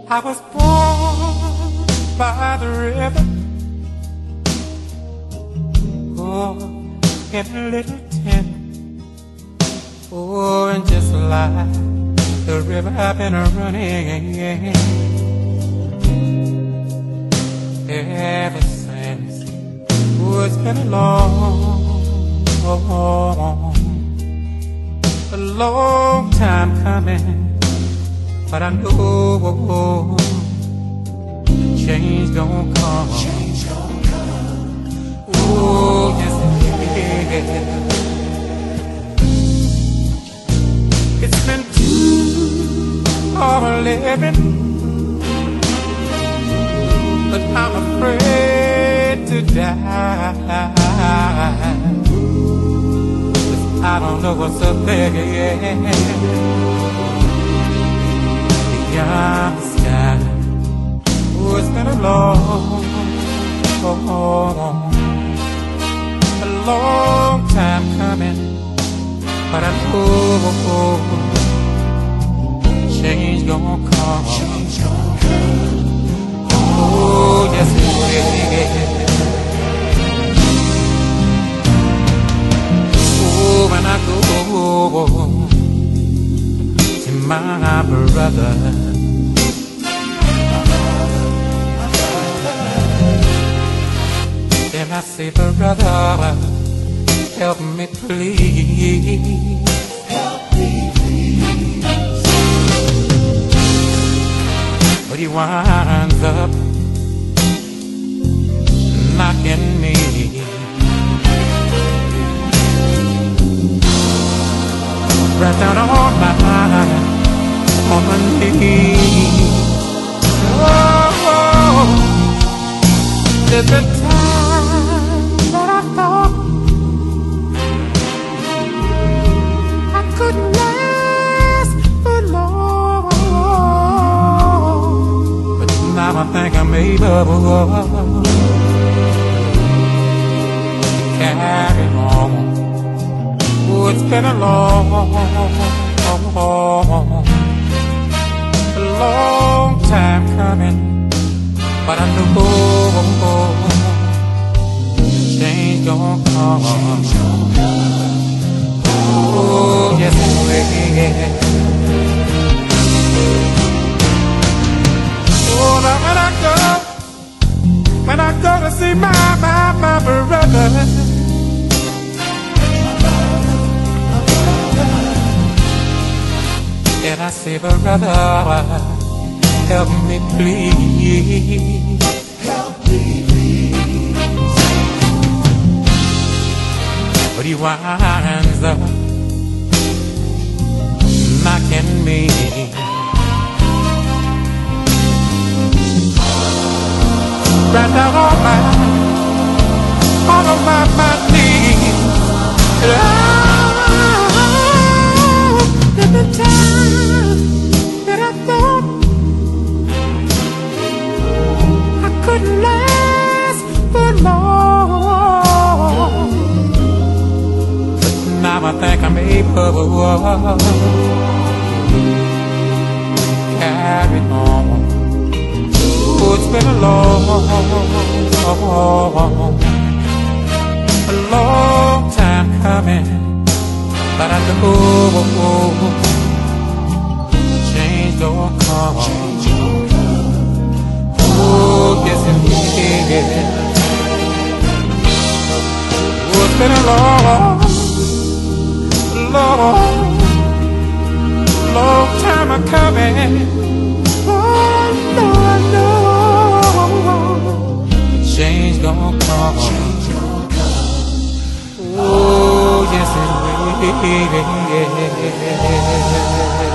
I was born by the river, oh, in a little tent. Oh, and just like the river I've been running ever since. Oh, it's been a long time coming, but I know change don't come. Oh, yes it is. It's been too hard living, but I'm afraid to die. I don't know what's up there beyond the sky. Oh, it's been a long time coming, but I know change gon' come. Oh, yes it will. When I go to my brother, then I say, brother, help me please. Help me please. But he winds up knocking me. Right down on my knees. Oh, there's a time that I thought I couldn't last for long, but now I think I'm able to carry on. Oh, it's been a long time coming, but I know change gon' come. Oh, yes it will. Oh, now when I go to see my brother, and I say, brother, help me please. Help me please. But he winds up knocking me. Right down on my knees. At the time that I thought I couldn't last for long, but now I think I'm able to carry on. Oh, it's been a long time coming, but I know change don't come. Oh, yes it is. Oh, it's been a long time coming. Oh, no, change don't come. Oh, yes it will.